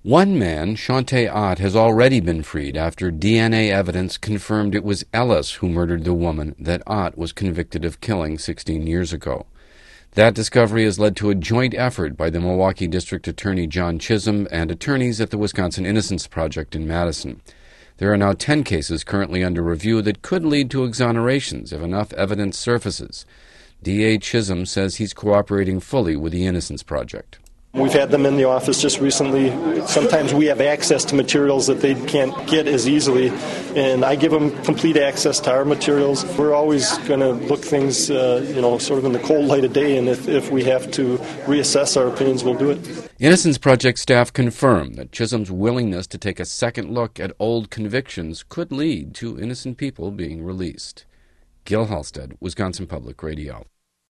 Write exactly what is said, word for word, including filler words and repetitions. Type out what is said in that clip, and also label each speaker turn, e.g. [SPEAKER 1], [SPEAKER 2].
[SPEAKER 1] One man, Shante Ott, has already been freed after D N A evidence confirmed it was Ellis who murdered the woman that Ott was convicted of killing sixteen years ago. That discovery has led to a joint effort by the Milwaukee District Attorney John Chisholm and attorneys at the Wisconsin Innocence Project in Madison. There are now ten cases currently under review that could lead to exonerations if enough evidence surfaces. D A Chisholm says he's cooperating fully with the Innocence Project.
[SPEAKER 2] We've had them in the office just recently. Sometimes we have access to materials that they can't get as easily, and I give them complete access to our materials. We're always going to look things, uh, you know, sort of in the cold light of day, and if, if we have to reassess our opinions, we'll do it.
[SPEAKER 1] Innocence Project staff confirm that Chisholm's willingness to take a second look at old convictions could lead to innocent people being released. Gil Halstead, Wisconsin Public Radio.